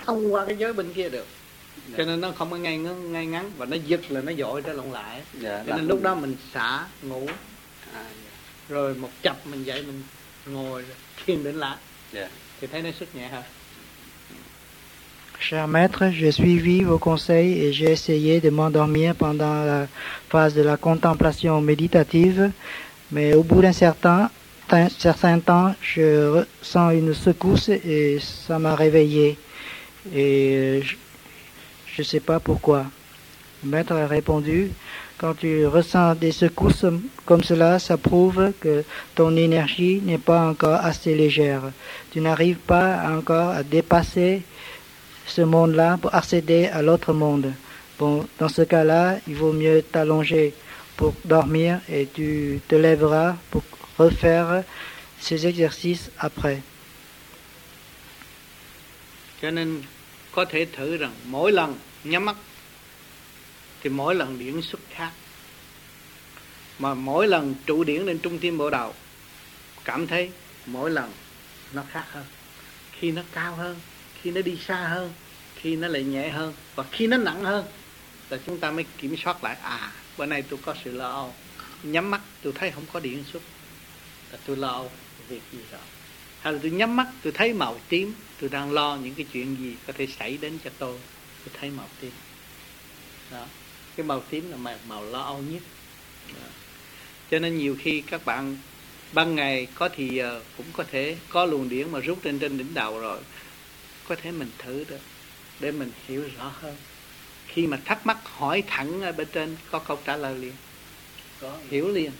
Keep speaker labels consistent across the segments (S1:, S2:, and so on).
S1: thông qua cái giới bên kia được. Cho nên nó không có ngay ngắn và nó giật là nó dội trở lộn lại. Cho nên lúc đó mình xả ngủ. Rồi một chập mình dậy mình ngồi thiền định lại. Thì thấy nó sức nhẹ hơn.
S2: Cher maître, j'ai suivi vos conseils et j'ai essayé de m'endormir pendant la phase de la contemplation méditative, mais au bout d'un certain temps, je ressens une secousse et ça m'a réveillé. Et je ne sais pas pourquoi. Le maître a répondu, quand tu ressens des secousses comme cela, ça prouve que ton énergie n'est pas encore assez légère. Tu n'arrives pas encore à dépasser ce monde-là pour accéder à l'autre monde. Bon, dans ce cas-là, il vaut mieux t'allonger pour dormir et tu te lèveras pour refaire ces exercices après.
S1: Cho nên có thể thử rằng mỗi lần nhắm mắt thì mỗi lần điển xuất khác. Mà mỗi lần trụ điển lên trung tim bộ đầu cảm thấy mỗi lần nó khác hơn. Khi nó cao hơn, khi nó đi xa hơn, khi nó lại nhẹ hơn và khi nó nặng hơn là chúng ta mới kiểm soát lại. Bữa nay tôi có sự lo âu, nhắm mắt tôi thấy không có điển xuất là tôi lo âu việc gì rồi. Hay là tôi nhắm mắt tôi thấy màu tím, tôi đang lo những cái chuyện gì có thể xảy đến cho tôi thấy màu tím. Đó. Cái màu tím là màu lo âu nhất. Đó. Cho nên nhiều khi các bạn ban ngày có thì giờ cũng có thể có luồng điển mà rút lên trên đỉnh đầu rồi, có thể mình thử được để mình hiểu rõ hơn. Khi mà thắc mắc hỏi thẳng ở bên trên có câu trả lời liền, hiểu liền.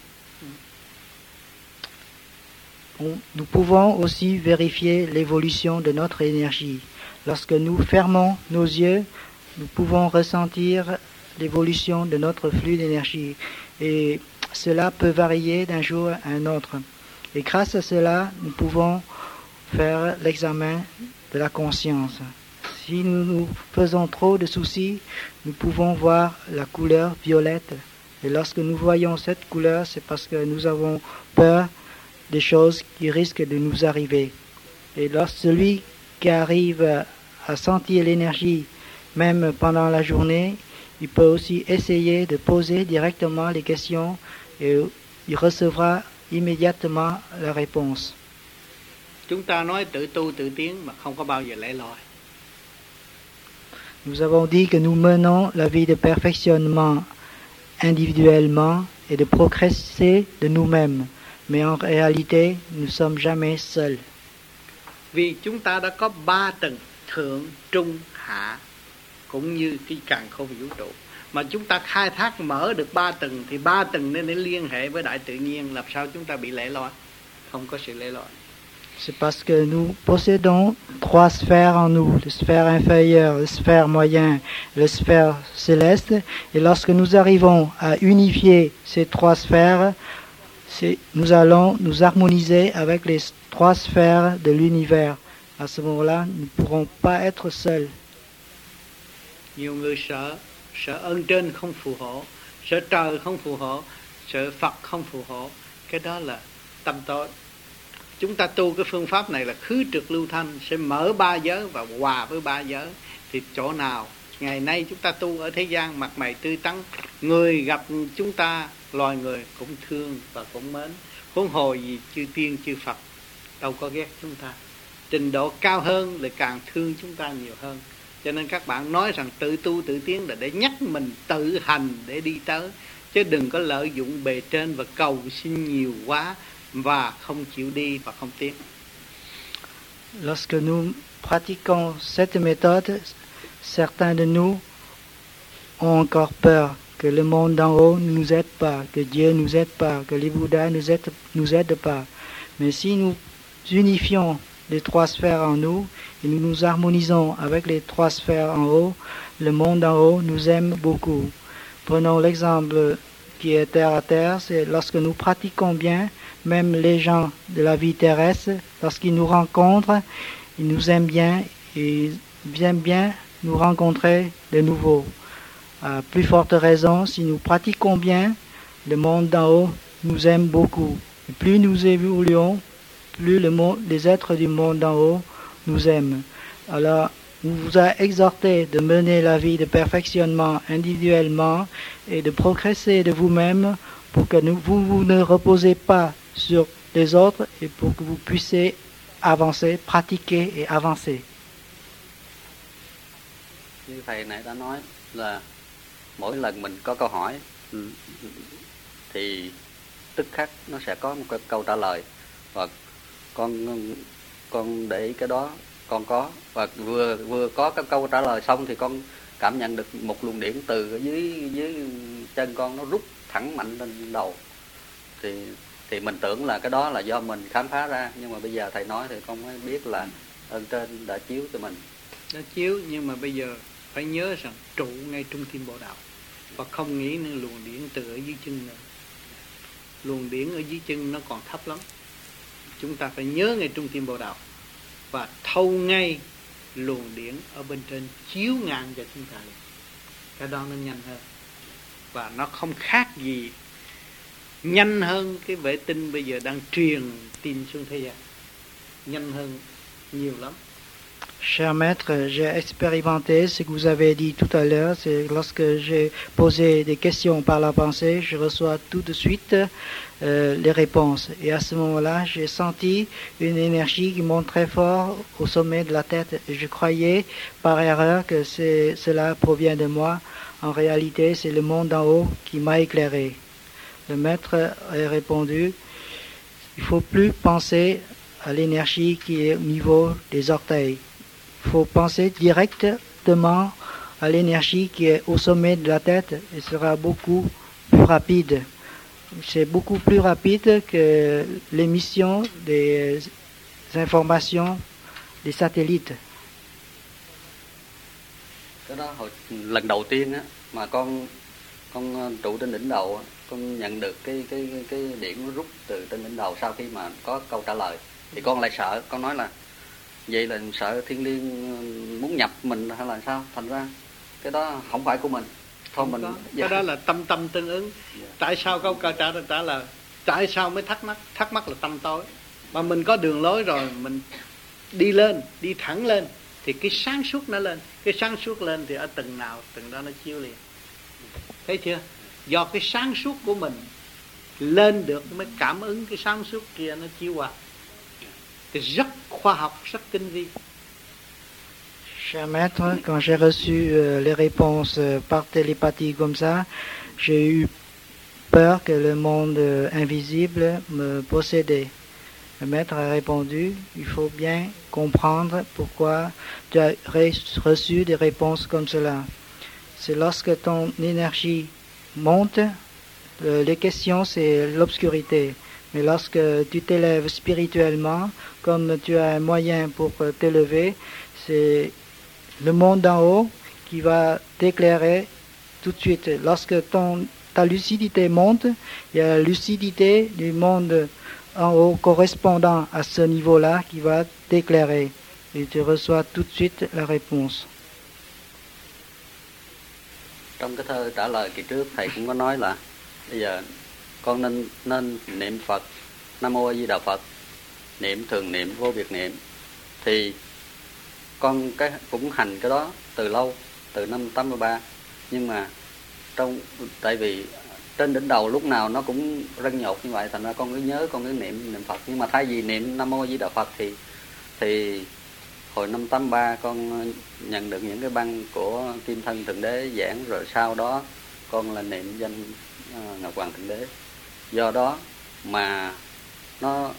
S2: Nous pouvons aussi vérifier l'évolution de notre énergie. Lorsque nous fermons nos yeux, nous pouvons ressentir l'évolution de notre flux d'énergie. Et cela peut varier d'un jour à un autre. Et grâce à cela, nous pouvons faire l'examen de la conscience. Si nous nous faisons trop de soucis, nous pouvons voir la couleur violette. Et lorsque nous voyons cette couleur, c'est parce que nous avons peur des choses qui risquent de nous arriver. Et lorsque celui qui arrive à sentir l'énergie, même pendant la journée, il peut aussi essayer de poser directement les questions et il recevra immédiatement la réponse.
S1: Chúng ta nói tự tu tự tiến mà không có bao giờ lẻ loi.
S2: Nous avons dit que nous menons la vie de perfectionnement individuellement et de progresser de nous-mêmes. Mais en réalité, nous ne sommes jamais seuls.
S1: Vì chúng ta đã có 3 tầng thượng, trung, hạ, cũng như cái càn khôn vũ trụ. Mà chúng ta khai thác mở được 3 tầng thì 3 tầng nên để liên hệ với đại tự nhiên, làm sao chúng ta bị lẻ loi? Không có sự lẻ loi.
S2: C'est parce que nous possédons 3 sphères en nous, la sphère inférieure, la sphère moyenne, la sphère céleste. Et lorsque nous arrivons à unifier ces 3 sphères, nous allons nous harmoniser avec les 3 sphères de l'univers. À ce moment-là, nous ne pourrons pas être seuls.
S1: Nhiều người sợ ơn trên không phù hộ, sợ trời không phù hộ, sợ Phật không phù hộ. Cái đó là tâm tối. Chúng ta tu cái phương pháp này là khứ trực lưu thanh, sẽ mở 3 giới và hòa với 3 giới. Thì chỗ nào ngày nay chúng ta tu ở thế gian mặt mày tươi tắn, người gặp chúng ta loài người cũng thương và cũng mến. Huống hồ gì chư tiên chư Phật đâu có ghét chúng ta. Trình độ cao hơn lại càng thương chúng ta nhiều hơn. Cho nên các bạn nói rằng tự tu tự tiến là để nhắc mình tự hành để đi tới, chứ đừng có lợi dụng bề trên và cầu xin nhiều quá và không chịu đi và không tiến.
S2: Lorsque nous pratiquons cette méthode, certains de nous ont encore peur que le monde d'en haut ne nous aide pas, que Dieu ne nous aide pas, que les Bouddhas ne nous aident pas. Mais si nous unifions les 3 sphères en nous et nous nous harmonisons avec les 3 sphères en haut, le monde d'en haut nous aime beaucoup. Prenons l'exemple qui est terre à terre, c'est lorsque nous pratiquons bien, même les gens de la vie terrestre, lorsqu'ils nous rencontrent, ils nous aiment bien et ils aiment bien nous rencontrer de nouveau. À plus forte raison, si nous pratiquons bien, le monde d'en haut nous aime beaucoup. Et plus nous évoluons, plus les êtres du monde d'en haut nous aiment. Alors, On vous a exhorté de mener la vie de perfectionnement individuellement et de progresser de vous-même pour que vous ne reposez pas sur les autres et pour que vous puissiez avancer, pratiquer et avancer.
S3: Như thầy nãy đã nói là mỗi lần mình có câu hỏi thì tức khắc nó sẽ có một cái câu trả lời, và con để ý cái đó con có, và vừa có cái câu trả lời xong thì con cảm nhận được một luồng điển từ ở dưới chân con nó rút thẳng mạnh lên đầu, thì mình tưởng là cái đó là do mình khám phá ra, nhưng mà bây giờ thầy nói thì con mới biết là ơn trên đã chiếu cho mình.
S1: Đã chiếu, nhưng mà bây giờ phải nhớ rằng trụ ngay trung tim bộ đạo, và không nghĩ nữa luồng điển từ ở dưới chân nữa. Luồng điển ở dưới chân nó còn thấp lắm. Chúng ta phải nhớ ngay trung tim bộ đạo và thâu ngay luồng điển ở bên trên chiếu ngang cho chúng ta. Cái đó nó nhanh hơn, và nó không khác gì, nhanh hơn cái vệ tinh bây giờ đang truyền tin xuống thế gian, nhanh hơn nhiều lắm.
S2: Cher maître, j'ai expérimenté ce que vous avez dit tout à l'heure. C'est lorsque j'ai posé des questions par la pensée, je reçois tout de suite les réponses. Et à ce moment-là, j'ai senti une énergie qui monte très fort au sommet de la tête. Et je croyais par erreur que cela provient de moi. En réalité, c'est le monde d'en haut qui m'a éclairé. Le maître a répondu, il ne faut plus penser à l'énergie qui est au niveau des orteils. Il faut penser directement à l'énergie qui est au sommet de la tête et sera beaucoup plus rapide. C'est beaucoup plus rapide que l'émission des informations des satellites.
S3: Cái đó lần đầu tiên á mà con trụ trên đỉnh đầu, con nhận được cái điện nó rút từ trên đỉnh đầu sau khi mà có câu trả lời, thì con lại sợ, con nói là vậy là sợ thiên liêng muốn nhập mình hay là sao, thành ra cái đó không phải của mình thôi. Mình
S1: cái đó là tâm tương ứng. Tại sao câu trả lời tại sao mới thắc mắc là tâm tối, mà mình có đường lối rồi, mình đi lên, đi thẳng lên thì cái sáng suốt nó lên, cái sáng suốt lên thì ở tầng nào tầng đó nó chiếu liền, thấy chưa? Do cái sáng suốt của mình lên được mới cảm ứng cái sáng suốt kia nó chiếu qua. C'est rất khoa học, rất tinh vi.
S2: Cher maître, quand j'ai reçu les réponses par télépathie comme ça, j'ai eu peur que le monde invisible me possédait. Le maître a répondu, il faut bien comprendre pourquoi tu as reçu des réponses comme cela. C'est lorsque ton énergie monte, les questions c'est l'obscurité. Mais lorsque tu t'élèves spirituellement, comme tu as un moyen pour t'élever, c'est le monde d'en haut qui va t'éclairer tout de suite. Lorsque ta lucidité monte, il y a la lucidité du monde en haut correspondant à ce niveau-là qui va t'éclairer. Et tu reçois tout de suite la réponse.
S3: Trong cái thơ trả lời kỳ trước, thầy cũng có nói là bây giờ con nên niệm Phật, Nam Mô A Di Đà Phật, thường niệm vô biệt niệm. Thì con cũng hành cái đó từ lâu, từ năm 83. Nhưng mà tại vì trên đỉnh đầu lúc nào nó cũng rân nhột như vậy, thành ra con cứ nhớ, con cứ niệm Phật. Nhưng mà thay vì niệm Nam Mô A Di Đà Phật thì hồi năm 83 con nhận được những cái băng của Kim Thân Thượng Đế giảng, rồi sau đó con là niệm danh Ngọc Hoàng Thượng Đế. Do đó mà nó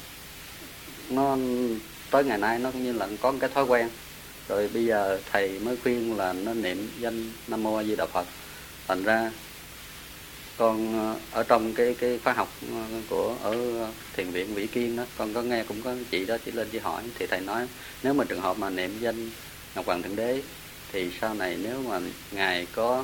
S3: tới ngày nay nó cũng như là có một cái thói quen. Rồi bây giờ thầy mới khuyên là nó niệm danh Nam Mô A Di Đà Phật. Thành ra con ở trong cái khóa học của ở thiền viện Vĩ Kiên đó, con có nghe cũng có chị đó, chị lên chị hỏi, thì thầy nói nếu mà trường hợp mà niệm danh Ngọc Hoàng Thượng Đế thì sau này nếu mà ngài có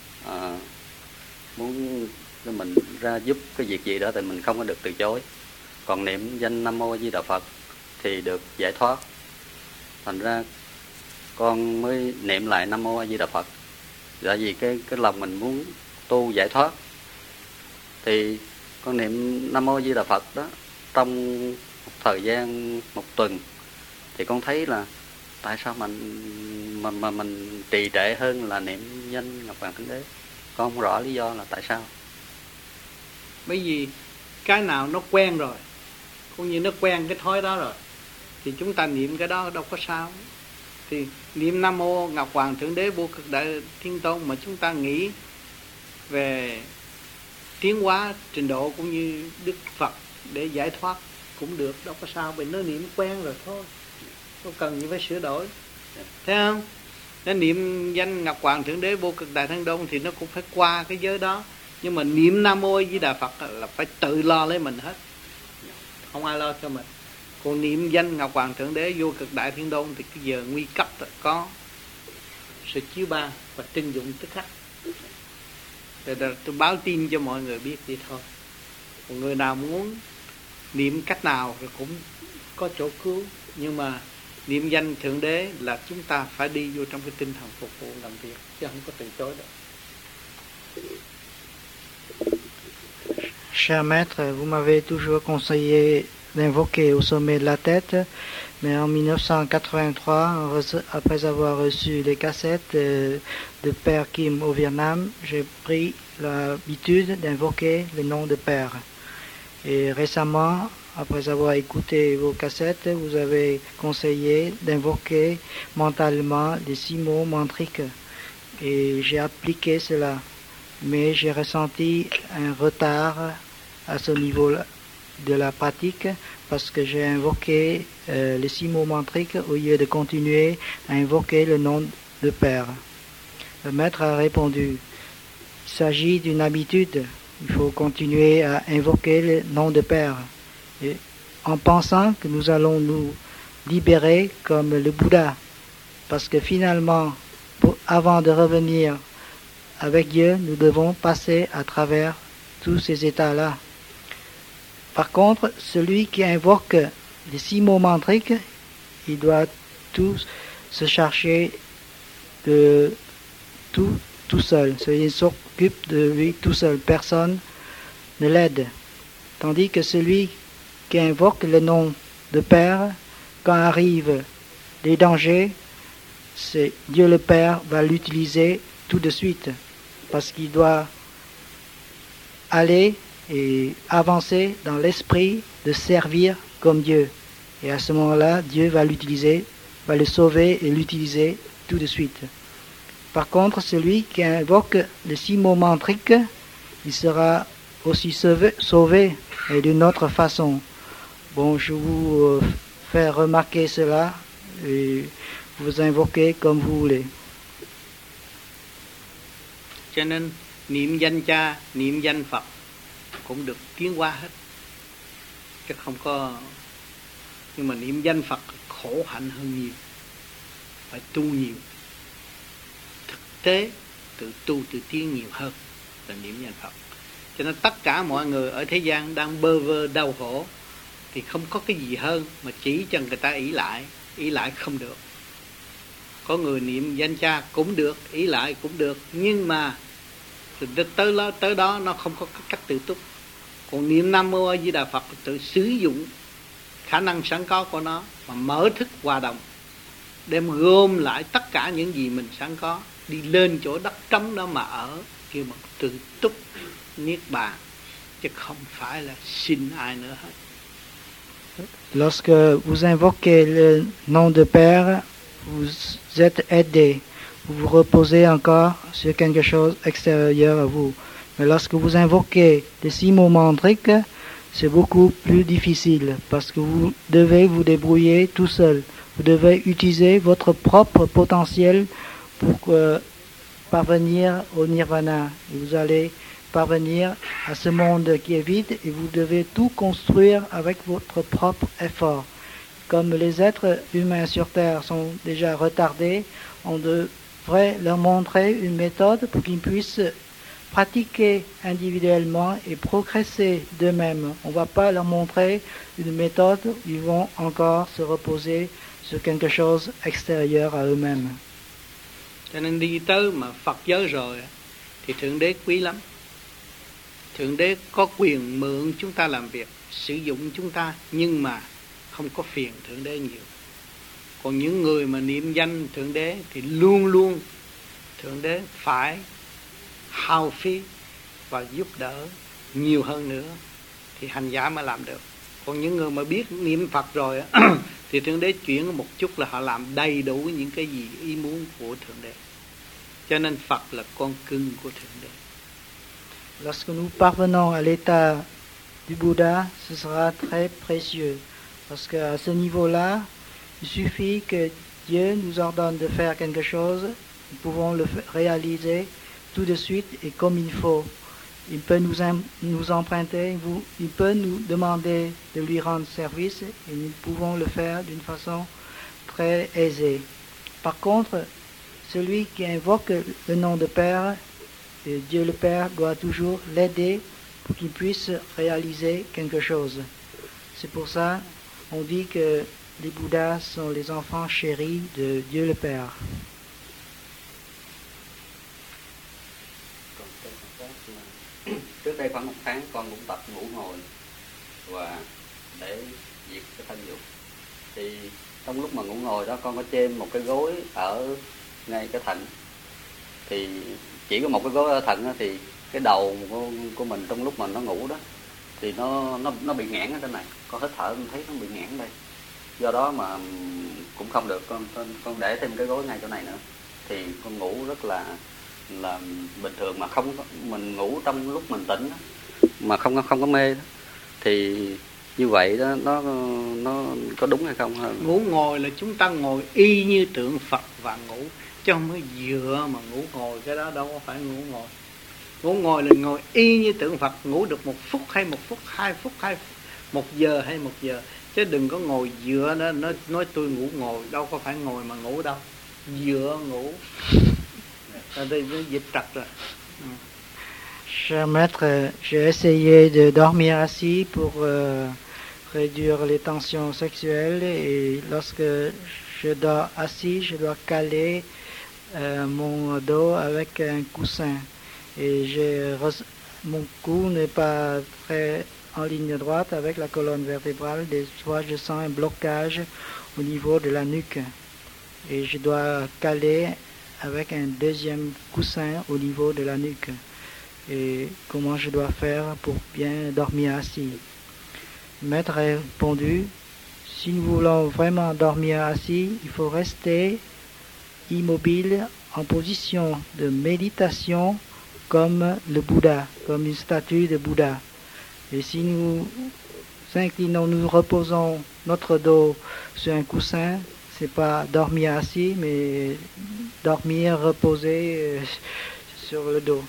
S3: muốn cho mình ra giúp cái việc gì đó thì mình không có được từ chối. Còn niệm danh Nam Mô A Di Đà Phật thì được giải thoát. Thành ra con mới niệm lại Nam Mô A Di Đà Phật. Tại vì cái lòng mình muốn tu giải thoát, thì con niệm Nam Mô A Di Đà Phật đó trong một thời gian một tuần thì con thấy là tại sao mình trì trệ hơn là niệm danh Ngọc Hoàng Thượng Đế? Con không rõ lý do là tại sao.
S1: Bởi vì cái nào nó quen rồi, cũng như nó quen cái thói đó rồi, thì chúng ta niệm cái đó đâu có sao. Thì niệm Nam Mô Ngọc Hoàng Thượng Đế Vô Cực Đại Thiên Tôn mà chúng ta nghĩ về tiến hóa trình độ cũng như Đức Phật để giải thoát cũng được, đâu có sao, vì nó niệm quen rồi thôi, không cần gì phải sửa đổi. Thấy không? Nó niệm danh Ngọc Hoàng Thượng Đế Vô Cực Đại Thiên Tôn thì nó cũng phải qua cái giới đó. Nhưng mà niệm Nam Mô Di Đà Phật là phải tự lo lấy mình hết, không ai lo cho mình. Còn niệm danh Ngọc Hoàng Thượng Đế Vô Cực Đại Thiên Tôn thì cái giờ nguy cấp có sự chiếu ban và trinh dụng tức khắc. Rồi tôi báo tin cho mọi người biết vậy thôi. Còn người nào muốn niệm cách nào thì cũng có chỗ cứu. Nhưng mà niệm danh Thượng Đế là chúng ta phải đi vô trong cái tinh thần phục vụ làm việc, chứ không có từ chối đâu.
S2: Cher maître, vous m'avez toujours conseillé d'invoquer au sommet de la tête, mais en 1983, après avoir reçu les cassettes de Père Kim au Vietnam, j'ai pris l'habitude d'invoquer le nom de Père. Et récemment, après avoir écouté vos cassettes, vous avez conseillé d'invoquer mentalement les 6 mots mantriques. Et j'ai appliqué cela. Mais j'ai ressenti un retard à ce niveau de la pratique parce que j'ai invoqué les 6 mots mantriques au lieu de continuer à invoquer le nom de Père. Le maître a répondu, il s'agit d'une habitude, il faut continuer à invoquer le nom de Père. Et en pensant que nous allons nous libérer comme le Bouddha, parce que finalement, avant de revenir avec Dieu, nous devons passer à travers tous ces états-là. Par contre, celui qui invoque les 6 mots mantriques, il doit tout se chercher de tout seul. Il s'occupe de lui tout seul. Personne ne l'aide. Tandis que celui qui invoque le nom de Père, quand arrivent les dangers, c'est Dieu le Père va l'utiliser tout de suite. Parce qu'il doit aller et avancer dans l'esprit de servir comme Dieu. Et à ce moment-là, Dieu va l'utiliser, va le sauver et l'utiliser tout de suite. Par contre, celui qui invoque les 6 mots mantriques, il sera aussi sauvé et d'une autre façon. Bon, je vous fais remarquer cela et vous invoquez comme vous voulez.
S1: Cho nên niệm danh Cha, niệm danh Phật cũng được tiến hóa hết, chứ không có. Nhưng mà niệm danh Phật khổ hạnh hơn nhiều, phải tu nhiều, thực tế tự tu tự tiến nhiều hơn là niệm danh Phật. Cho nên tất cả mọi người ở thế gian đang bơ vơ đau khổ thì không có cái gì hơn mà chỉ cho người ta ỷ lại không được. Có người niệm danh Cha cũng được, ỷ lại cũng được, nhưng mà tới đó nó không có cách tự túc. Còn niệm Nam Mô A Di Đà Phật tự sử dụng khả năng sẵn có của nó mà mở thức hòa đồng, đem gom lại tất cả những gì mình sẵn có, đi lên chỗ đất trống đó mà ở, kêu bằng tự túc niết bàn, chứ không phải là xin ai nữa hết.
S2: Lorsque vous invoquez le nom de Père, vous êtes aidé, vous vous reposez encore sur quelque chose extérieur à vous. Mais lorsque vous invoquez les 6 mots mantriques, c'est beaucoup plus difficile parce que vous devez vous débrouiller tout seul. Vous devez utiliser votre propre potentiel pour parvenir au nirvana. Et vous allez parvenir à ce monde qui est vide et vous devez tout construire avec votre propre effort. Comme les êtres humains sur Terre sont déjà retardés, on devrait leur montrer une méthode pour qu'ils puissent pratiquer individuellement et progresser d'eux-mêmes. On ne va pas leur montrer une méthode où ils vont encore se reposer sur quelque chose extérieur à eux-mêmes.
S1: Cho nên đi tới mà Phật giới rồi thì Thượng Đế quý lắm. Thượng Đế có quyền mượn chúng ta làm việc, sử dụng chúng ta, nhưng mà không có phiền Thượng Đế nhiều. Còn những người mà niệm danh Thượng Đế thì luôn luôn Thượng Đế phải hao phí và giúp đỡ nhiều hơn nữa thì hành giả mới làm được. Còn những người mà biết niệm Phật rồi thì Thượng Đế chuyển một chút là họ làm đầy đủ những cái gì ý muốn của Thượng Đế. Cho nên Phật là con cưng của Thượng Đế.
S2: Lorsque nous parvenons à l'état du Bouddha, ce sera très précieux. Parce qu'à ce niveau-là, il suffit que Dieu nous ordonne de faire quelque chose, nous pouvons le réaliser tout de suite et comme il faut. Il peut nous emprunter, il peut nous demander de lui rendre service et nous pouvons le faire d'une façon très aisée. Par contre, celui qui invoque le nom de Père, et Dieu le Père doit toujours l'aider pour qu'il puisse réaliser quelque chose. C'est pour ça on dit que les Bouddhas sont les enfants chéris de Dieu le Père.
S3: Trước đây khoảng 1 tháng con cũng tập ngủ ngồi và để diệt cái thân dục. Thì trong lúc mà ngủ ngồi đó con có chêm một cái gối ở ngay cái thận. Thì chỉ có một cái gối ở thận đó, thì cái đầu của mình trong lúc mà nó ngủ đó thì nó bị nghẽn ở trên này. Con hít thở thấy nó bị nghẽn đây. Do đó mà cũng không được, con để thêm cái gối ngay chỗ này nữa. Thì con ngủ rất là bình thường mà không có, mình ngủ trong lúc mình tỉnh đó, mà không có mê đó. Thì như vậy đó nó có đúng hay không?
S1: Ngủ ngồi là chúng ta ngồi y như tượng Phật và ngủ, chứ không phải dựa mà ngủ ngồi, cái đó đâu có phải ngủ ngồi. Ngủ ngồi là ngồi y như tượng Phật, ngủ được 1 phút hay 1 phút, 2 phút, 1 giờ hay 1 giờ, chứ đừng có ngồi dựa đó, nói tôi ngủ ngồi, đâu có phải ngồi mà ngủ đâu, dựa ngủ. Ở đây nó dịch trật rồi.
S2: Cher maître, j'ai essayé de dormir assis pour réduire les tensions sexuelles et lorsque je dors assis, je dois caler mon dos avec un coussin et mon cou n'est pas très en ligne droite avec la colonne vertébrale, des fois je sens un blocage au niveau de la nuque et je dois caler avec un deuxième coussin au niveau de la nuque. Et comment je dois faire pour bien dormir assis? Maître a répondu, si nous voulons vraiment dormir assis, il faut rester immobile en position de méditation comme le Bouddha, comme une statue de Bouddha. Et si nous inclinons, nous reposons notre dos sur un coussin, c'est pas dormir assis, mais dormir reposé sur le dos.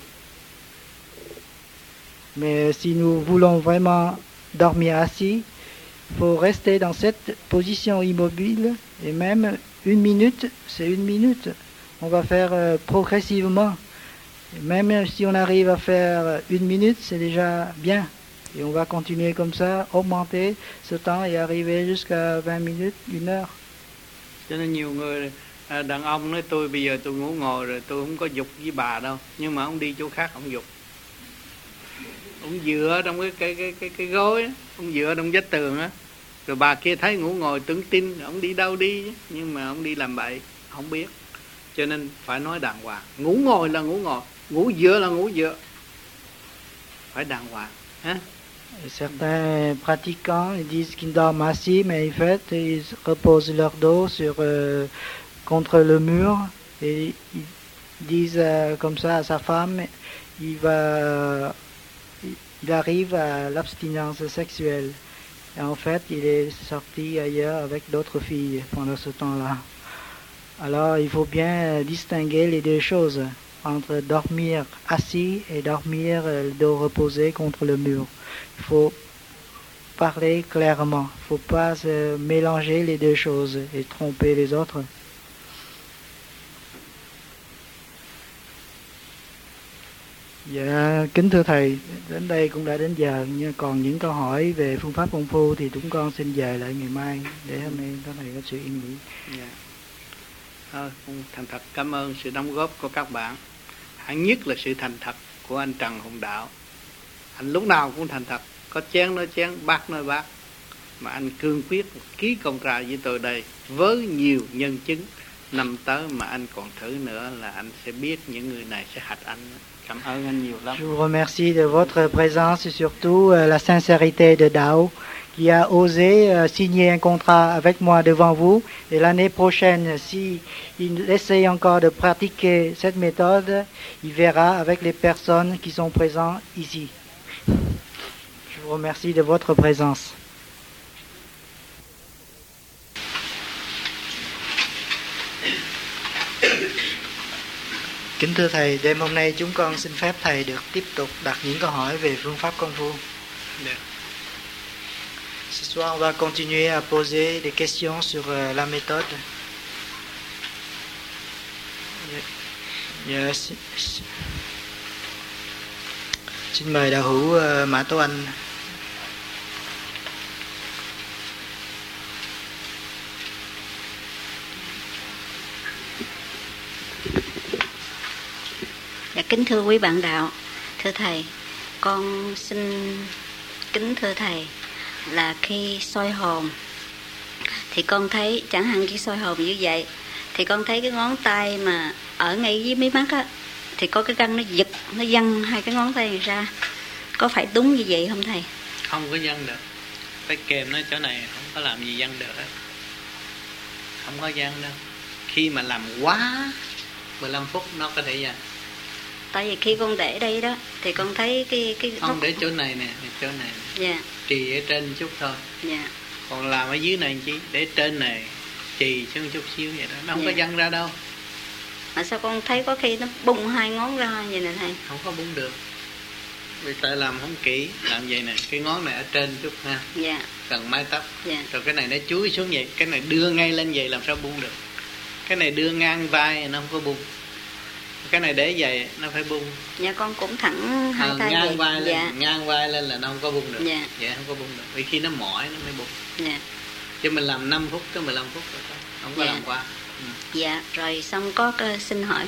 S2: Mais si nous voulons vraiment dormir assis, il faut rester dans cette position immobile et même 1 minute, c'est 1 minute. On va faire progressivement. Et même si on arrive à faire 1 minute, c'est déjà bien. Et on va continuer comme ça, augmenter ce temps et arriver jusqu'à 20 minutes, 1 heure.
S1: Cho nên nhiều người đàn ông nói tôi bây giờ tôi ngủ ngồi rồi, tôi không có dục với bà đâu, nhưng mà ông đi chỗ khác ông dục. Ông dựa trong cái gối, ông dựa trong vách tường á, rồi bà kia thấy ngủ ngồi tưởng tin, ông đi đâu đi, nhưng mà ông đi làm bậy, không biết. Cho nên phải nói đàng hoàng, ngủ ngồi là ngủ ngồi, ngủ dựa là ngủ dựa, phải đàng hoàng. Hein?
S2: Certains pratiquants ils disent qu'ils dorment assis, mais en fait ils reposent leur dos contre le mur et ils disent comme ça à sa femme, il arrive à l'abstinence sexuelle. Et en fait, il est sorti ailleurs avec d'autres filles pendant ce temps-là. Alors, il faut bien distinguer les 2 choses, entre dormir assis et dormir le dos reposé contre le mur. Il faut parler clairement. Il ne faut pas se mélanger les 2 choses et tromper les autres. Dạ, kính thưa Thầy, đến đây cũng đã đến giờ, nhưng còn những câu hỏi về phương pháp công phu thì chúng con xin dời lại ngày mai để hôm nay các thầy có sự yên nghỉ.
S1: Dạ. Con thành thật cảm ơn sự đóng góp của các bạn. Hẳn nhất là sự thành thật của anh Trần Hùng Đạo. Anh lúc nào cũng thành thật, có chén nói chén, bát nói bát. mà anh cương quyết ký công tra với tôi đây với nhiều nhân chứng. Năm tới mà anh còn thử nữa là anh sẽ biết những người này sẽ hạch anh. Cảm ơn anh nhiều lắm.
S2: Je vous remercie de votre présence et surtout la sincérité de Dao qui a osé signer un contrat avec moi devant vous. Et l'année prochaine, si il essaye encore de pratiquer cette méthode, il verra avec les personnes qui sont présentes ici. Je vous remercie de votre présence. Kính thưa Thầy, đêm hôm nay chúng con xin phép Thầy được tiếp tục đặt những câu hỏi về phương pháp công phu. Ce soir, on va continuer à poser des questions sur la méthode. Xin mời đạo hữu Mã Tố Anh.
S4: Kính thưa quý bạn đạo, thưa Thầy, con xin kính thưa Thầy là khi soi hồn thì con thấy, chẳng hạn khi soi hồn như vậy thì con thấy cái ngón tay mà ở ngay dưới mí mắt á, thì có cái răng nó giật, nó văng hai cái ngón tay này ra. Có phải đúng như vậy không Thầy?
S1: Không có văng được, phải kèm nó chỗ này, không có làm gì văng được hết. Không có văng đâu. Khi mà làm quá 15 phút nó có thể văng.
S4: Tại vì khi con để đây đó thì con thấy cái
S1: không để chỗ này nè, chỗ này.
S4: Dạ.
S1: Trì ở trên chút thôi.
S4: Dạ.
S1: Còn làm ở dưới này chứ, để trên này trì xuống chút xíu vậy đó, nó không có văng ra đâu.
S4: Mà sao con thấy có khi nó bung hai ngón ra vậy nè Thầy?
S1: Không có bung được. Vì tại làm không kỹ, làm vậy nè, cái ngón này ở trên chút ha.
S4: Dạ.
S1: Cần mái tóc.
S4: Dạ.
S1: Rồi cái này nó chúi xuống vậy, cái này đưa ngay lên vậy làm sao bung được. Cái này đưa ngang vai nó không có bung. Cái này để vậy nó phải bung.
S4: Dạ con cũng thẳng hai tay
S1: ngang vai lên,
S4: dạ.
S1: Ngang vai lên là nó không có bung được.
S4: Dạ.
S1: Vậy không có bung được. Vì khi nó mỏi nó mới bung.
S4: Dạ.
S1: Chứ mình làm 5 phút tới 15 phút rồi thôi. Không có
S4: dạ.
S1: làm quá.
S4: Dạ, rồi xong có xin hỏi.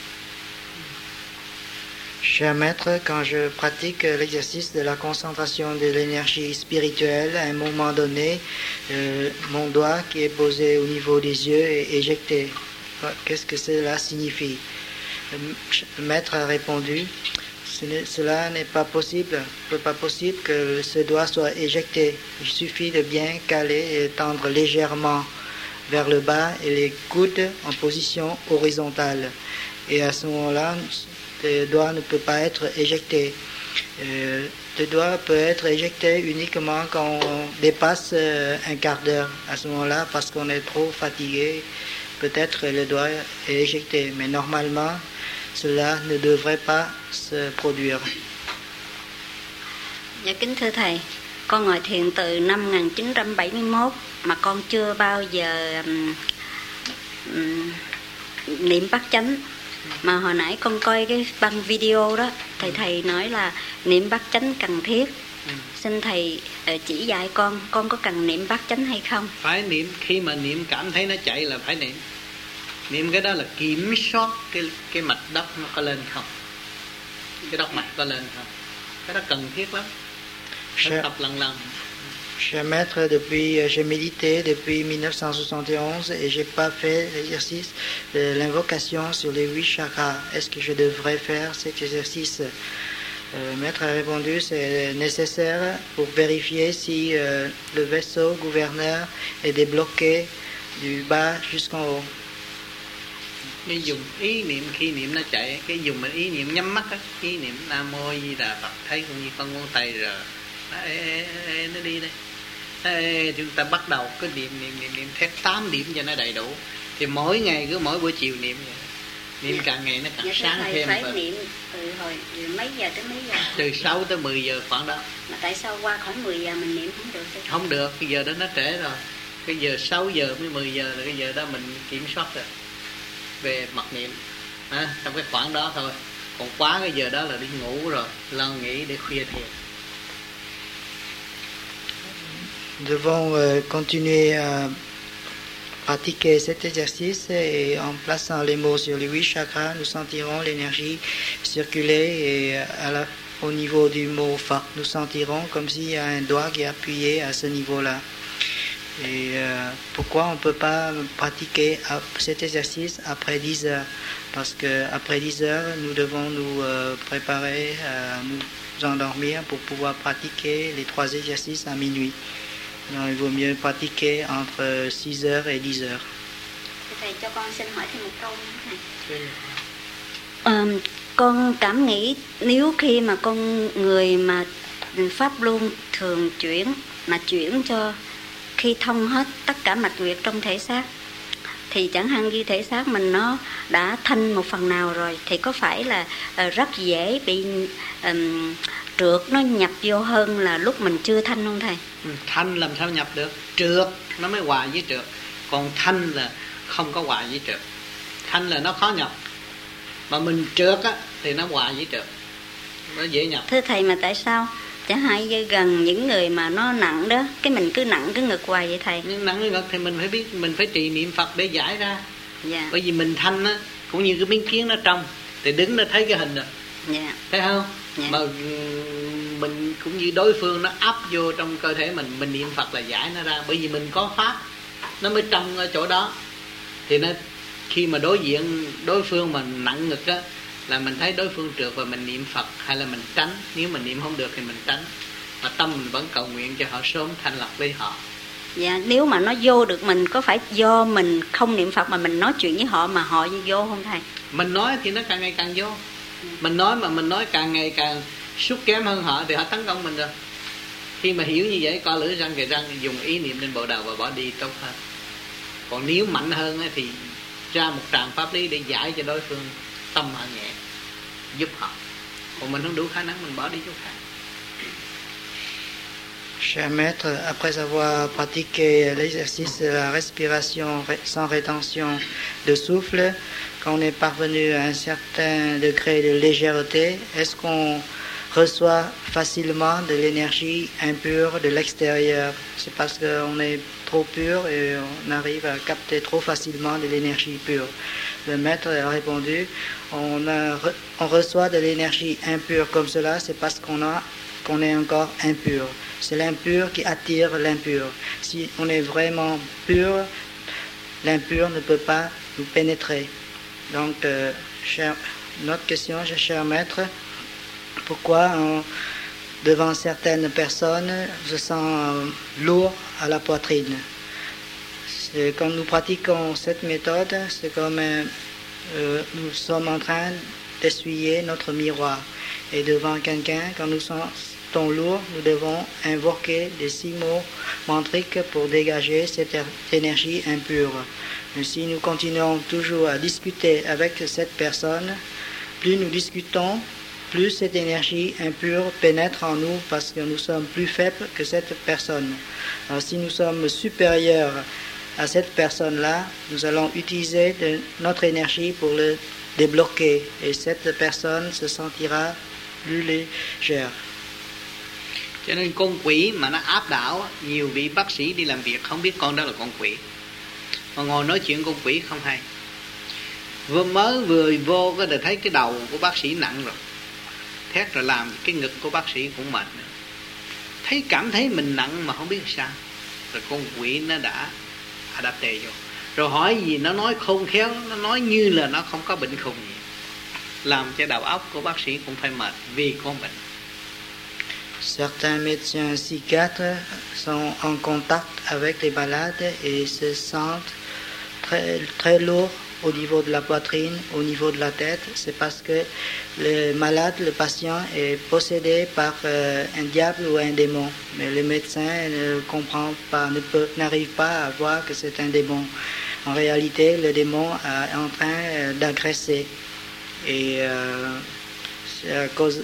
S2: Cher maître, quand je pratique l'exercice de la concentration de l'énergie spirituelle, à un moment donné, mon doigt qui est posé au niveau des yeux est éjecté. Qu'est-ce que cela signifie? Le maître a répondu, cela n'est pas possible. Ce n'est pas possible que ce doigt soit éjecté. Il suffit de bien caler et tendre légèrement vers le bas et les coudes en position horizontale. Et à ce moment-là, le doigt ne peut pas être éjecté. Le doigt peut être éjecté uniquement quand on dépasse un quart d'heure. À ce moment-là, parce qu'on est trop fatigué, peut-être le doigt est éjecté. Mais normalement, cela ne devrait pas se produire.
S4: Dạ kính thưa Thầy, con ngồi thiền từ năm 1971 mà con chưa bao giờ niệm bát chánh. Mà hồi nãy con coi cái băng video đó, thầy nói là niệm bát chánh cần thiết. Xin Thầy chỉ dạy con có cần niệm bát chánh hay không?
S1: Phải niệm, khi mà niệm cảm thấy nó chạy là phải niệm. Niệm cái đó là kiểm soát cái mạch đốc nó có lên không, cái đốc mạch có lên không, cái đó cần thiết lắm. Phải tập lần lần.
S2: Cher maître, j'ai médité depuis 1971 et j'ai pas fait l'exercice de l'invocation sur les 8 chakras. Est-ce que je devrais faire cet exercice? Maître a répondu, c'est nécessaire pour vérifier si le vaisseau gouverneur est débloqué du bas jusqu'en haut.
S1: Cái dùng ý niệm khi niệm nó chạy, cái dùng mình ý niệm nhắm mắt á, ý niệm Nam Mô Di Đà Phật, thấy cũng như con ngón tay rồi nó đi đây. Thì chúng ta bắt đầu cái niệm theo 8 điểm cho nó đầy đủ. Thì mỗi ngày cứ mỗi buổi chiều niệm vậy. Niệm càng ngày nó càng sáng thêm.
S4: Phải niệm từ hồi mấy giờ tới mấy giờ?
S1: Từ 6 tới 10 giờ khoảng đó.
S4: Mà tại sao qua khoảng 10 giờ mình niệm không được?
S1: Không được, cái giờ đó nó trễ rồi. Cái giờ 6 giờ mới 10 giờ là cái giờ đó mình kiểm soát rồi. Về mặt niệm. Trong cái khoảng đó thôi. Còn quá cái giờ đó là đi ngủ rồi, lo nghĩ để khuya thiền.
S2: Nous devons continuer à pratiquer cet exercice et en plaçant les mots sur les 8 chakras, nous sentirons l'énergie circuler et au niveau du mot Phật, nous sentirons comme s'il y a un doigt qui est appuyé à ce niveau-là. Et pourquoi on ne peut pas pratiquer cet exercice après 10 heures? Parce qu'après 10 heures, nous devons nous préparer à nous endormir pour pouvoir pratiquer les 3 exercices à minuit. Donc, il vaut mieux pratiquer entre 6 heures et 10 heures.
S4: Thầy cho con xin hỏi thêm một câu nữa thầy. Con cảm nghĩ nếu khi mà con người mà pháp luân thường chuyển cho khi thông hết tất cả mạch huyệt trong thể xác, thì chẳng hạn như thể xác mình nó đã thanh một phần nào rồi, thì có phải là rất dễ bị trượt nó nhập vô hơn là lúc mình chưa thanh không thầy?
S1: Thanh làm sao nhập được? Trượt nó mới hòa với trượt, còn thanh là không có hòa với trượt. Thanh là nó khó nhập, mà mình trượt á thì nó hòa với trượt, nó dễ nhập.
S4: Thưa thầy, mà tại sao chẳng hạn như gần những người mà nó nặng đó, cái mình cứ nặng cái ngực hoài vậy thầy?
S1: Nhưng nặng cái ngực thì mình phải biết, mình phải trì niệm Phật để giải ra.
S4: Dạ.
S1: Bởi vì mình thanh á, cũng như cái miếng kiến nó trong, thì đứng nó thấy cái hình rồi.
S4: Dạ.
S1: Thấy không?
S4: Dạ.
S1: Mà mình cũng như đối phương nó áp vô trong cơ thể mình niệm Phật là giải nó ra. Bởi vì mình có pháp, nó mới trong ở chỗ đó. Thì nó khi mà đối diện đối phương mà nặng ngực á, là mình thấy đối phương trượt và mình niệm Phật, hay là mình tránh. Nếu mình niệm không được thì mình tránh, mà tâm mình vẫn cầu nguyện cho họ sớm thanh lọc lấy họ.
S4: Dạ, nếu mà nó vô được mình, có phải do mình không niệm Phật mà mình nói chuyện với họ mà họ vô không thầy?
S1: Mình nói thì nó càng ngày càng vô. Mình nói mà mình nói càng ngày càng sút kém hơn họ thì họ tấn công mình rồi. Khi mà hiểu như vậy, co lưỡi răng kề răng, dùng ý niệm lên bộ đầu và bỏ đi tốt hơn. Còn nếu mạnh hơn thì ra một tràng pháp lý để giải cho đối phương tâm họ nhẹ, giúp họ. Còn mình không đủ khả năng, mình bỏ đi chỗ khác.
S2: Cher maître, après avoir pratiqué l'exercice de la respiration sans rétention de souffle, quand on est parvenu à un certain degré de légèreté, est-ce qu'on reçoit facilement de l'énergie impure de l'extérieur? C'est parce qu'on est trop pur et on arrive à capter trop facilement de l'énergie pure. Le maître a répondu, on reçoit de l'énergie impure comme cela, c'est parce qu'on est encore impur. C'est l'impur qui attire l'impur. Si on est vraiment pur, l'impur ne peut pas nous pénétrer. Donc, notre question, cher maître, pourquoi devant certaines personnes, je sens lourd à la poitrine? Quand nous pratiquons cette méthode, c'est comme nous sommes en train d'essuyer notre miroir. Et devant quelqu'un, quand nous sentons lourd, nous devons invoquer des 6 mots mantriques pour dégager cette énergie impure. Mais si nous continuons toujours à discuter avec cette personne, plus nous discutons, plus cette énergie impure pénètre en nous parce que nous sommes plus faibles que cette personne. Alors si nous sommes supérieurs à cette personne-là, nous allons utiliser notre énergie pour le débloquer et cette personne se sentira plus légère.
S1: Cho nên con quỷ mà nó áp đảo, nhiều vị bác sĩ đi làm việc không biết con đó là con quỷ, mà ngồi nói chuyện con quỷ không hay. Mới vừa vô có thể thấy cái đầu của bác sĩ nặng rồi, thét rồi làm cái ngực của bác sĩ cũng mệt nữa. Cảm thấy mình nặng mà không biết sao, rồi con quỷ nó đã tề vô. Rồi hỏi gì nó nói khôn khéo, nó nói như là nó không có bệnh khùng gì, làm cho đầu óc của bác sĩ cũng phải mệt vì con bệnh.
S2: Certains médecins psychiatres sont en contact avec les malades et se sentent très, très lourds au niveau de la poitrine, au niveau de la tête. C'est parce que le malade, le patient est possédé par un diable ou un démon. Mais le médecin ne comprend pas, n'arrive pas à voir que c'est un démon. En réalité, le démon est en train d'agresser. Et c'est à cause...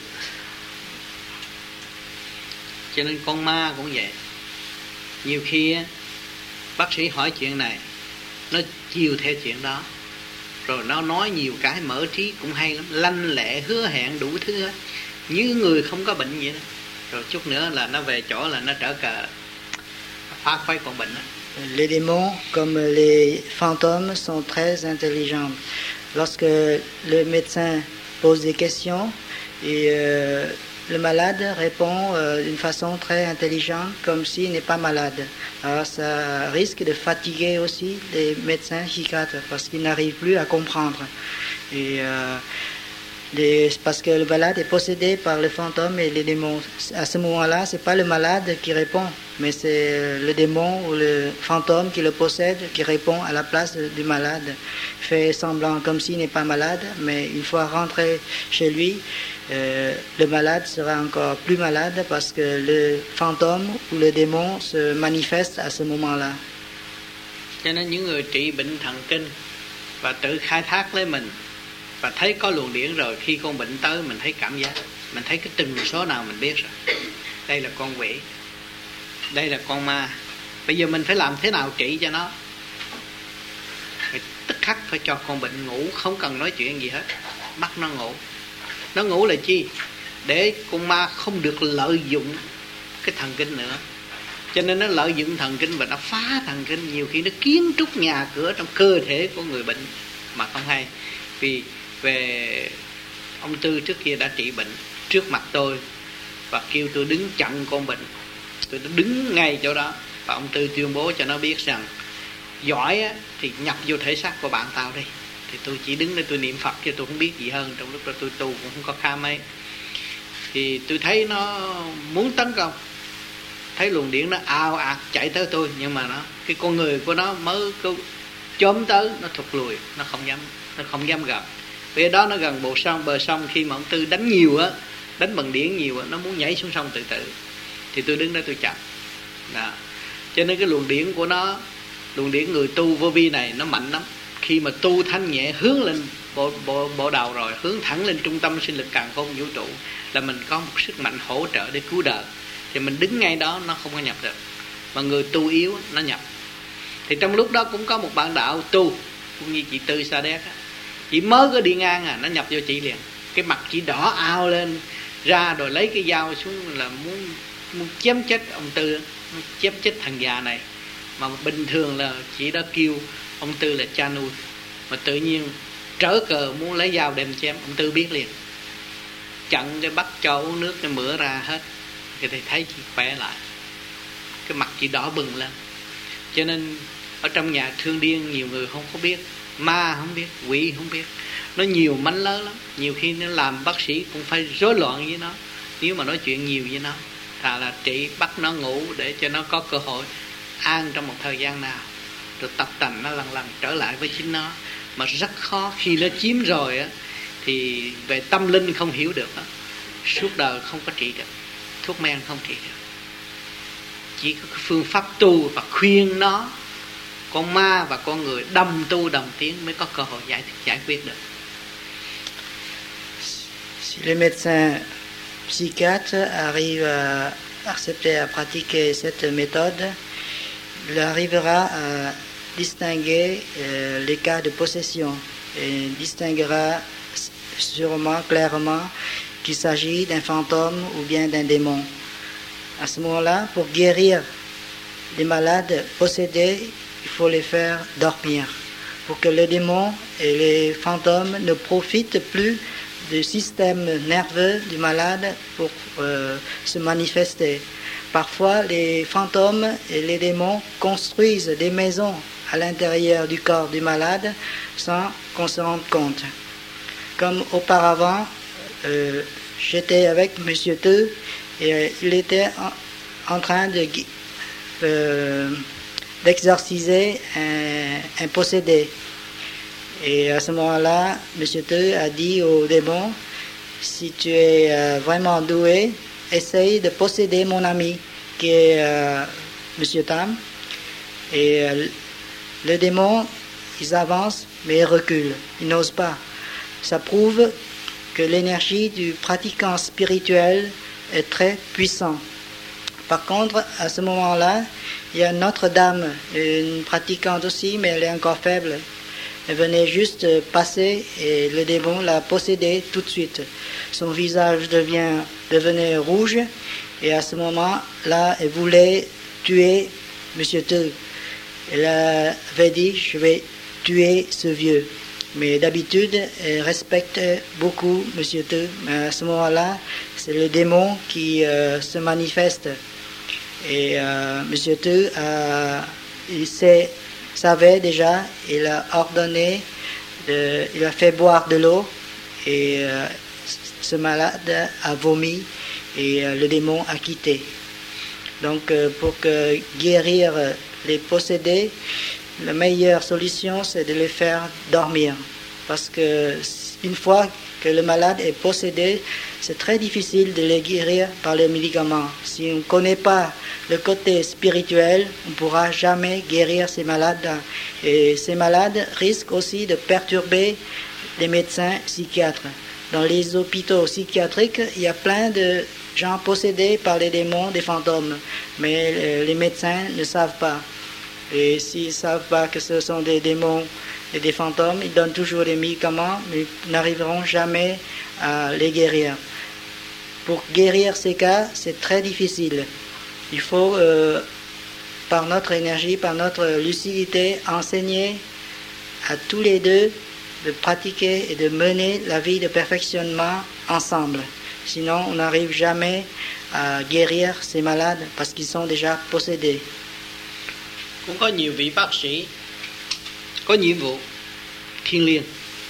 S1: Cho nên con ma cũng vậy. Nhiều khi bác sĩ hỏi chuyện này, nó chiều theo chuyện đó, rồi nó nói nhiều cái mở trí cũng hay lắm, lanh lẹ hứa hẹn đủ thứ hết, như người không có bệnh vậy đó. Rồi chút nữa là nó về chỗ là nó trở cờ phá khoái con bệnh đó.
S2: Les démons, comme les fantômes, sont très intelligents. Lorsque le médecin pose des questions et le malade répond d'une façon très intelligente, comme s'il n'est pas malade. Alors ça risque de fatiguer aussi les médecins psychiatres, parce qu'ils n'arrivent plus à comprendre. Et parce que le malade est possédé par le fantôme et les démons. À ce moment-là, c'est pas le malade qui répond, mais c'est le démon ou le fantôme qui le possède qui répond à la place du malade. Il fait semblant comme s'il n'est pas malade, mais une fois rentré chez lui, le malade sera encore plus malade parce que le fantôme ou le démon se manifeste à ce moment-là.
S1: Cho nên những người trị bệnh thần kinh và tự khai thác lấy mình và thấy có luồng điển rồi, khi con bệnh tới mình thấy cảm giác, mình thấy cái từng số nào mình biết rồi. Đây là con quỷ, đây là con ma. Bây giờ mình phải làm thế nào trị cho nó? Phải tức khắc phải cho con bệnh ngủ, không cần nói chuyện gì hết, bắt nó ngủ. Nó ngủ là chi? Để con ma không được lợi dụng cái thần kinh nữa. Cho nên nó lợi dụng thần kinh và nó phá thần kinh. Nhiều khi nó kiến trúc nhà cửa trong cơ thể của người bệnh mà không hay. Vì về ông Tư trước kia đã trị bệnh trước mặt tôi và kêu tôi đứng chặn con bệnh. Tôi đã đứng ngay chỗ đó và ông Tư tuyên bố cho nó biết rằng giỏi á, thì nhập vô thể xác của bạn tao đi. Thì tôi chỉ đứng để tôi niệm Phật chứ tôi không biết gì hơn. Trong lúc đó tôi tu cũng không có kham mấy. Thì tôi thấy nó muốn tấn công, thấy luồng điển nó ào ạt chạy tới tôi, nhưng mà cái con người của nó mới chóm tới, nó thụt lùi, nó không dám gần. Vì đó nó gần bờ sông, khi mà ông Tư đánh nhiều á, đánh bằng điển nhiều á, nó muốn nhảy xuống sông tự tử. Thì tôi đứng đó tôi chặn. Đó. Cho nên cái luồng điển của nó, luồng điển người tu vô vi này nó mạnh lắm. Khi mà tu thanh nhẹ hướng lên bộ đầu rồi, hướng thẳng lên trung tâm sinh lực càn khôn vũ trụ, là mình có một sức mạnh hỗ trợ để cứu đời. Thì mình đứng ngay đó nó không có nhập được. Mà người tu yếu nó nhập. Thì trong lúc đó cũng có một bạn đạo tu, cũng như chị Tư Sa Đéc á, chị mới có đi ngang nó nhập vô chị liền. Cái mặt chị đỏ ao lên ra, rồi lấy cái dao xuống là muốn chém chết ông Tư, chém chết thằng già này. Mà bình thường là chị đã kêu ông Tư là cha nuôi, mà tự nhiên trở cờ muốn lấy dao đem chém, ông Tư biết liền, chặn cái bắt cho uống nước cái mửa ra hết. Thì thầy thấy chị khỏe lại, cái mặt chị đỏ bừng lên. Cho nên ở trong nhà thương điên nhiều người không có biết, ma không biết, quỷ không biết, nó nhiều mánh lớn lắm. Nhiều khi nó làm bác sĩ cũng phải rối loạn với nó nếu mà nói chuyện nhiều với nó. Thà là trị bắt nó ngủ để cho nó có cơ hội an trong một thời gian nào, rồi tập tành nó lần lần trở lại với chính nó. Mà rất khó, khi nó chiếm rồi á, thì về tâm linh không hiểu được á, suốt đời không có trị được, thuốc men không trị được. Chỉ có cái phương pháp tu và khuyên nó, con ma và con người đồng tu đồng tiến mới có cơ hội giải quyết được.
S2: Si les médecins psychiatres arrivent à accepter, à pratiquer cette méthode, il arrivera à distinguer les cas de possession et distinguera sûrement, clairement, qu'il s'agit d'un fantôme ou bien d'un démon. À ce moment-là, pour guérir les malades possédés, il faut les faire dormir, pour que le démon et les fantômes ne profitent plus du système nerveux du malade pour se manifester. Parfois, les fantômes et les démons construisent des maisons à l'intérieur du corps du malade sans qu'on se rende compte. Comme auparavant, j'étais avec M. Tư et il était en train d'exorciser un possédé. Et à ce moment-là, M. Tư a dit au démon, si tu es vraiment doué, essaye de posséder mon ami, qui est M. Tam. Et le démon, ils avancent, mais ils reculent, ils n'osent pas. Ça prouve que l'énergie du pratiquant spirituel est très puissante. Par contre, à ce moment-là, il y a une autre dame, une pratiquante aussi, mais elle est encore faible. Elle venait juste passer et le démon l'a possédée tout de suite. Son visage devenait rouge et à ce moment-là, elle voulait tuer M. Tư. Elle avait dit, je vais tuer ce vieux. Mais d'habitude, elle respecte beaucoup Monsieur Te. Mais à ce moment-là, c'est le démon qui se manifeste. Et Monsieur Te, il savait déjà, il a ordonné, il a fait boire de l'eau, et ce malade a vomi, et le démon a quitté. Donc, pour guérir les possédés, la meilleure solution, c'est de les faire dormir. Parce que une fois que le malade est possédé, c'est très difficile de les guérir par les médicaments. Si on ne connaît pas le côté spirituel, on ne pourra jamais guérir ces malades. Et ces malades risquent aussi de perturber les médecins psychiatres. Dans les hôpitaux psychiatriques, il y a plein de gens possédés par les démons, des fantômes. Mais les médecins ne savent pas. Et s'ils ne savent pas que ce sont des démons et des fantômes, ils donnent toujours des médicaments, mais ils n'arriveront jamais à les guérir. Pour guérir ces cas, c'est très difficile. Il faut, par notre énergie, par notre lucidité, enseigner à tous les deux de pratiquer et de mener la vie de perfectionnement ensemble. Sinon, on n'arrive jamais à guérir ces malades parce qu'ils sont déjà possédés.
S1: Cũng có nhiều vị bác sĩ có nhiệm vụ thiêng liêng,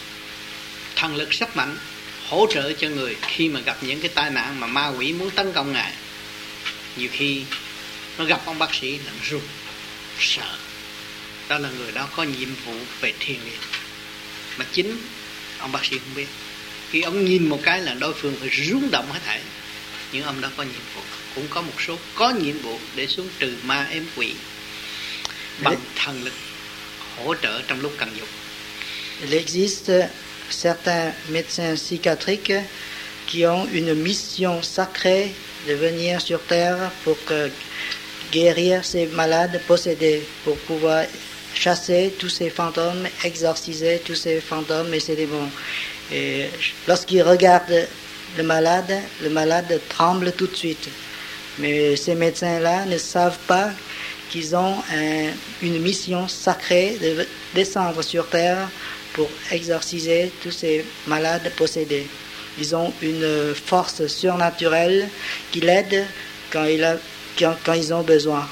S1: thần lực sức mạnh hỗ trợ cho người khi mà gặp những cái tai nạn mà ma quỷ muốn tấn công ngài. Nhiều khi nó gặp ông bác sĩ là run sợ, đó là người đó có nhiệm vụ về thiêng liêng mà chính ông bác sĩ không biết. Khi ông nhìn một cái là đối phương phải rung động hết thảy. Nhưng ông đó có nhiệm vụ. Cũng có một số có nhiệm vụ để xuống trừ ma ém quỷ bằng thần lực hỗ trợ trong lúc cần dùng.
S2: Il existe certains médecins psychiatriques qui ont une mission sacrée de venir sur terre pour guérir ces malades possédés, pour pouvoir chasser tous ces fantômes, exorciser tous ces fantômes et ces démons. Et lorsqu'ils regardent le malade tremble tout de suite. Mais ces médecins-là ne savent pas qu'ils ont une mission sacrée de descendre sur terre pour exorciser tous ces malades possédés. Ils ont une force surnaturelle qui l'aide quand ils ont besoin.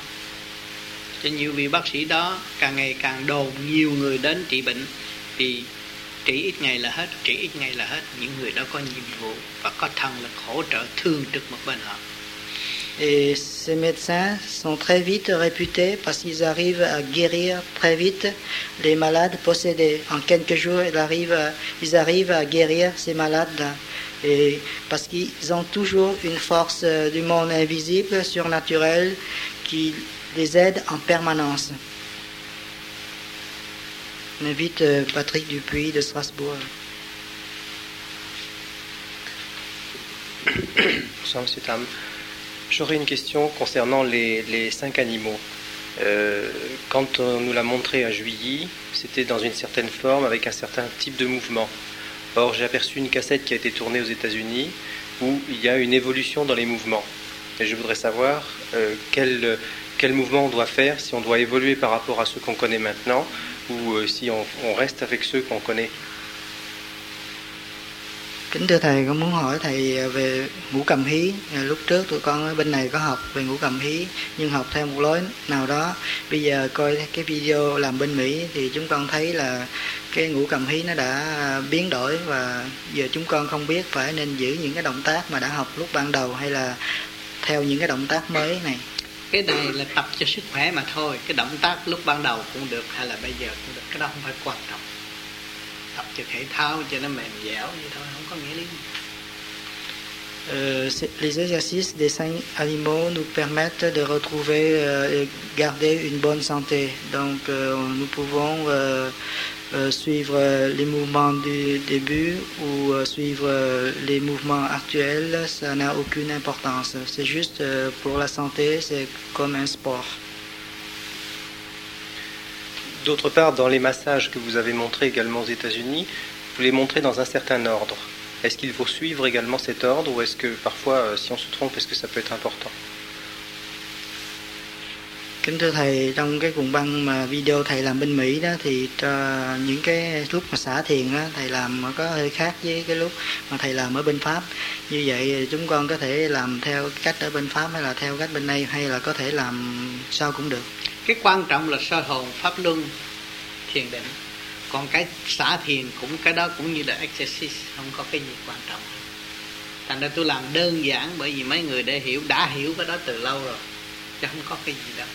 S1: Cho nhiều vị bác sĩ đó càng ngày càng đồn nhiều người đến trị bệnh, thì trị ít ngày là hết, trị ít ngày là hết. Những người đó có nhiệm vụ và có thần lực hỗ trợ thường trực một bên họ.
S2: Et ces médecins sont très vite réputés parce qu'ils arrivent à guérir très vite les malades possédés. En quelques jours, ils arrivent à guérir ces malades. Et parce qu'ils ont toujours une force du monde invisible, surnaturelle, qui les aide en permanence. On invite Patrick Dupuis de Strasbourg.
S5: Bonsoir, Monsieur Tam. J'aurais une question concernant les 5 animaux. Quand on nous l'a montré à Juilly, c'était dans une certaine forme, avec un certain type de mouvement. Or, j'ai aperçu une cassette qui a été tournée aux États-Unis où il y a une évolution dans les mouvements. Et je voudrais savoir quel mouvement on doit faire, si on doit évoluer par rapport à ceux qu'on connaît maintenant ou si on reste avec ceux qu'on connaît.
S2: Kính thưa Thầy, con muốn hỏi Thầy về ngũ cầm hí. Lúc trước tụi con ở bên này có học về ngũ cầm hí, nhưng học theo một lối nào đó. Bây giờ coi cái video làm bên Mỹ thì chúng con thấy là cái ngũ cầm hí nó đã biến đổi, và giờ chúng con không biết phải nên giữ những cái động tác mà đã học lúc ban đầu hay là theo những cái động tác mới này.
S1: Cái này là tập cho sức khỏe mà thôi. Cái động tác lúc ban đầu cũng được hay là bây giờ cũng được, cái đó không phải quan trọng. Tập cho thể thao cho nó mềm dẻo vậy thôi, không có nghĩa lý.
S2: Les exercices des 5 animaux nous permettent de retrouver et garder une bonne santé. Donc nous pouvons suivre les mouvements du début ou suivre les mouvements actuels, ça n'a aucune importance. C'est juste pour la santé, c'est comme un sport.
S5: D'autre part, dans les massages que vous avez montrés également aux États-Unis, vous les montrez dans un certain ordre. Est-ce qu'il faut suivre également cet ordre ou est-ce que parfois, si on se trompe, est-ce que ça peut être important?
S2: Kính thưa thầy, trong cái cuộn băng mà video thầy làm bên Mỹ đó thì những cái lúc mà xả thiền đó thầy làm có hơi khác với cái lúc mà thầy làm ở bên Pháp. Như vậy chúng con có thể làm theo cách ở bên Pháp hay là theo cách bên đây, hay là có thể làm sao cũng được?
S1: Cái quan trọng là soi hồn, pháp luân, thiền định. Còn cái xả thiền cũng cái đó cũng như là exercise, không có cái gì quan trọng. Thành ra tôi làm đơn giản bởi vì mấy người đã hiểu cái đó từ lâu rồi, chứ không có cái gì đâu.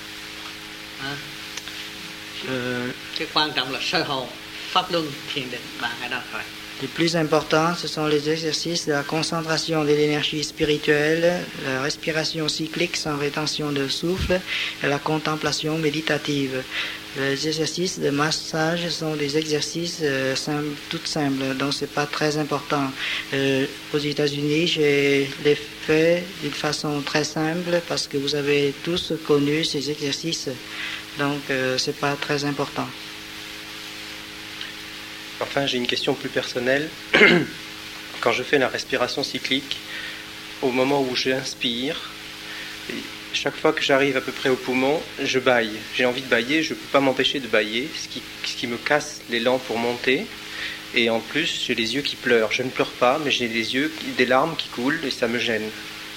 S1: Cái quan trọng là soi hồn, pháp luân, thiền định, bạn ở đó thôi.
S2: Le plus important, ce sont les exercices de la concentration de l'énergie spirituelle, la respiration cyclique sans rétention de souffle et la contemplation méditative. Les exercices de massage sont des exercices tout simples, donc c'est pas très important. Aux États-Unis, je les fais d'une façon très simple parce que vous avez tous connu ces exercices, donc c'est pas très important.
S5: Enfin, j'ai une question plus personnelle. Quand je fais la respiration cyclique, au moment où j'inspire, chaque fois que j'arrive à peu près au poumon, je bâille. J'ai envie de bâiller, je ne peux pas m'empêcher de bâiller, ce qui me casse l'élan pour monter. Et en plus, j'ai les yeux qui pleurent. Je ne pleure pas, mais j'ai des larmes qui coulent et ça me gêne.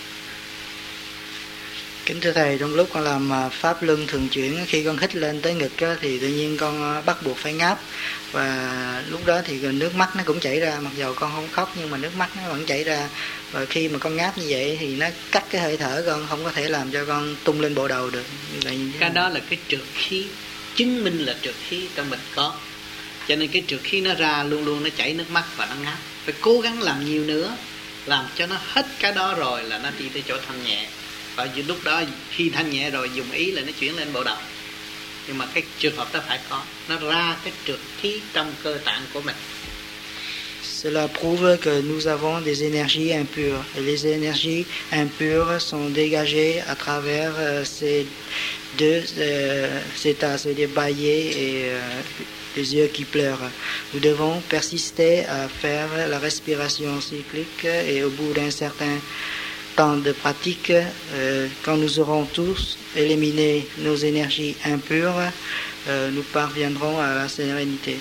S2: Kính thưa thầy, trong lúc con làm pháp luân thường chuyển, khi con hít lên tới ngực á, thì tự nhiên con bắt buộc phải ngáp, và lúc đó thì nước mắt nó cũng chảy ra, mặc dầu con không khóc nhưng mà nước mắt nó vẫn chảy ra, và khi mà con ngáp như vậy thì nó cắt cái hơi thở con, không có thể làm cho con tung lên bộ đầu được.
S1: Cái đó là cái trượt khí, chứng minh là trượt khí trong mình có, cho nên cái trượt khí nó ra luôn luôn nó chảy nước mắt và nó ngáp. Phải cố gắng làm nhiều nữa, làm cho nó hết cái đó rồi là nó đi tới chỗ thanh nhẹ. Và lúc đó khi thanh nhẹ rồi dùng ý là nó chuyển lên bộ đầu. Nhưng mà cái trường hợp đó phải có, nó ra cái trượt khí trong cơ tạng của mình.
S2: Cela prouve que nous avons des énergies impures, et les énergies impures sont dégagées à travers ces deux états, c'est-à-dire bâiller et les yeux qui pleurent. Nous devons persister à faire la respiration cyclique, et au bout d'un certain temps de pratique, quand nous aurons tous éliminé nos énergies impures, nous parviendrons à la sérénité.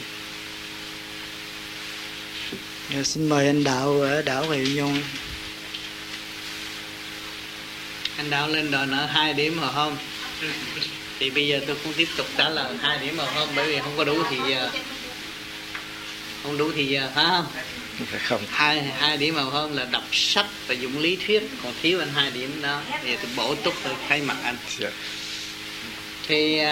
S2: Xin mời anh Đạo ở đảo Huệ Nhung.
S1: Anh Đạo lên đòi nợ 2 điểm hồi hôm. Thì bây giờ tôi cũng tiếp tục trả lời 2 điểm hồi hôm, bởi vì không có đủ thì giờ. Không đủ thì giờ, phải không?
S5: Không.
S1: Hai điểm hồi hôm là đọc sách và dụng lý thuyết, còn thiếu anh 2 điểm đó. Bây giờ tôi bổ túc tôi thay mặt anh. Thì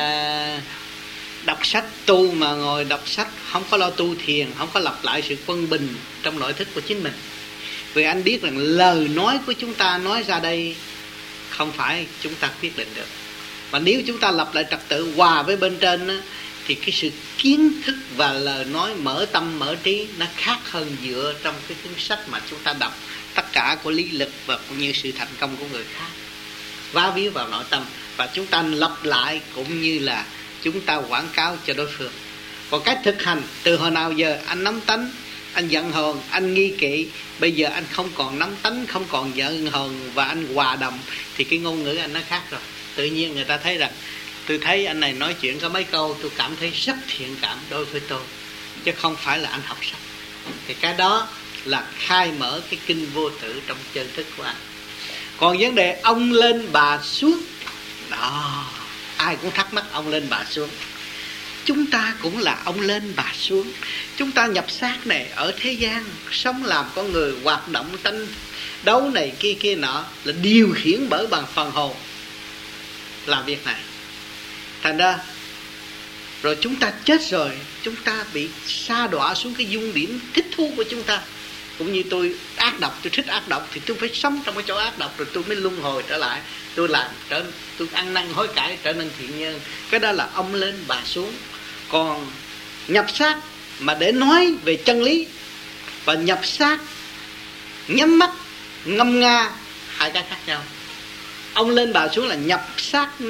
S1: đọc sách tu mà ngồi đọc sách không có lo tu thiền, không có lặp lại sự quân bình trong nội thức của chính mình. Vì anh biết rằng lời nói của chúng ta nói ra đây không phải chúng ta quyết định được. Mà nếu chúng ta lặp lại trật tự hòa với bên trên á, thì cái sự kiến thức và lời nói mở tâm mở trí nó khác hơn dựa trong cái cuốn sách mà chúng ta đọc tất cả của lý lực và cũng như sự thành công của người khác, vá víu vào nội tâm, và chúng ta lặp lại cũng như là chúng ta quảng cáo cho đối phương. Còn cách thực hành, từ hồi nào giờ anh nóng tánh, anh giận hờn, anh nghi kỵ, bây giờ anh không còn nóng tánh, không còn giận hờn và anh hòa đồng, thì cái ngôn ngữ anh nó khác rồi. Tự nhiên người ta thấy rằng tôi thấy anh này nói chuyện có mấy câu tôi cảm thấy rất thiện cảm đối với tôi, chứ không phải là anh học sách. Thì cái đó là khai mở cái kinh vô tử trong chân thức của anh. Còn vấn đề ông lên bà xuống đó, ai cũng thắc mắc ông lên bà xuống. Chúng ta cũng là ông lên bà xuống. Chúng ta nhập xác này ở thế gian, sống làm con người, hoạt động tranh đấu này kia kia nọ, là điều khiển bởi bằng phần hồn làm việc này. Thành ra rồi chúng ta chết rồi, chúng ta bị sa đọa xuống cái dung điểm thích thú của chúng ta. Cũng như tôi ác độc, tôi thích ác độc thì tôi phải sống trong cái chỗ ác độc, rồi tôi mới luân hồi trở lại, tôi ăn năn hối cải trở nên thiện nhân. Cái đó là ông lên bà xuống. Còn nhập xác mà để nói về chân lý và nhập xác nhắm mắt ngâm nga, hai cái khác nhau. Ông lên bà xuống là nhập xác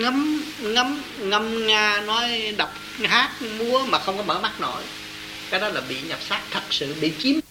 S1: ngâm nga, nói đọc hát múa mà không có mở mắt nổi. Cái đó là bị nhập xác thật sự, bị chiếm